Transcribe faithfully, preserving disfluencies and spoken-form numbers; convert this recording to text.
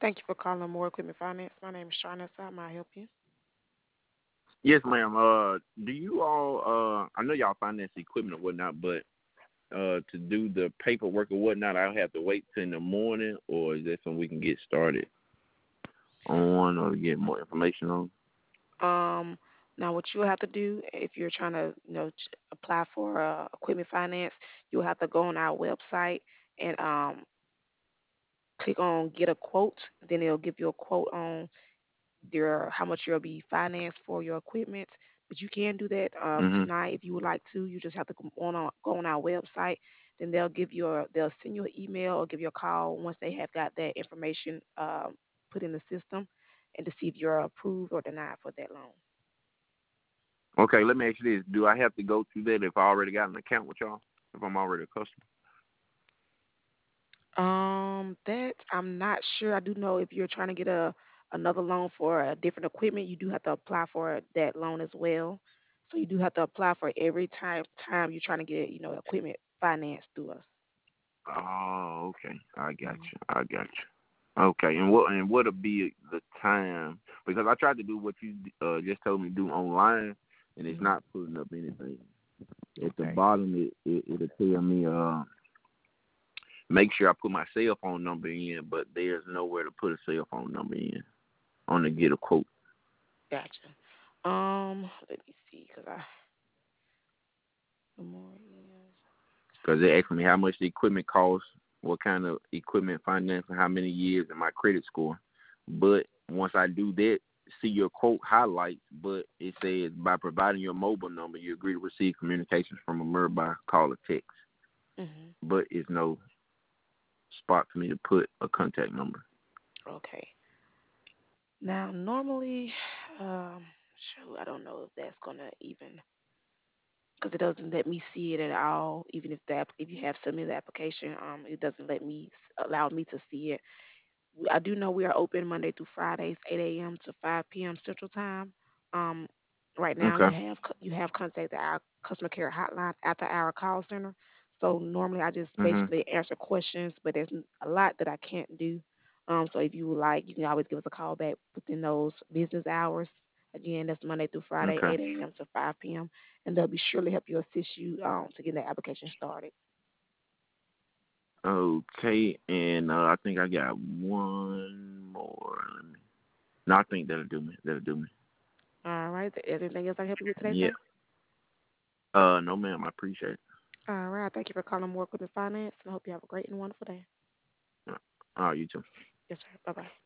Thank you for calling More Equipment Finance. My name is Shauna. How may I help you? Yes, ma'am. Uh, do you all? Uh, I know y'all finance equipment or whatnot, but uh, to do the paperwork or whatnot, I'll have to wait till in the morning, or is that something we can get started on, or get more information on? Um, Now what you'll have to do if you're trying to, you know, ch- apply for uh, equipment finance, you'll have to go on our website and um, click on get a quote. Then it'll give you a quote on your how much you'll be financed for your equipment. But you can do that um, Mhm. tonight if you would like to. You just have to go on our, go on our website. Then they'll give you a, they'll send you an email or give you a call once they have got that information um, put in the system, and to see if you're approved or denied for that loan. Okay, let me ask you this: do I have to go through that if I already got an account with y'all? If I'm already a customer? Um, that I'm not sure. I do know if you're trying to get a another loan for a different equipment, you do have to apply for that loan as well. So you do have to apply for every time time you're trying to get, you know, equipment financed through us. Oh, okay. I got Mhm. you. I got you. Okay, and what and what'll be the time? Because I tried to do what you uh, just told me to do online, and it's Mhm. not pulling up anything. At the Okay. bottom, it, it it'll tell me uh make sure I put my cell phone number in, but there's nowhere to put a cell phone number in on the get a quote. Gotcha. Um, let me see, cause I the more is Because they asked me how much the equipment costs, what kind of equipment finance, and how many years, and my credit score. But once I do that, see your quote highlights, but it says by providing your mobile number, you agree to receive communications from a member by call or text. mhm. But it's no spot for me to put a contact number. Okay. Now normally, um, shoot, I don't know if that's gonna even because it doesn't let me see it at all. Even if that if you have submitted the application, um, it doesn't let me allow me to see it. We- I do know we are open Monday through Fridays, eight a m to five p m. Central Time. Um, right now you Okay. have c- you have contacted our customer care hotline after our call center. So normally I just Mhm. basically answer questions, but there's n- a lot that I can't do. Um, so if you would like, you can always give us a call back within those business hours. Again, that's Monday through Friday, Okay. eight a m to five p m. And they'll be surely help you assist you um, to get the application started. Okay. And uh, I think I got one more. Let me. No, I think that'll do me. That'll do me. All right. Anything else I can help you with today, Yeah. sir? Uh, no, ma'am. I appreciate it. All right. Thank you for calling More Equipment Finance, and I hope you have a great and wonderful day. Uh, All right, you too. Yes, sir. Bye bye.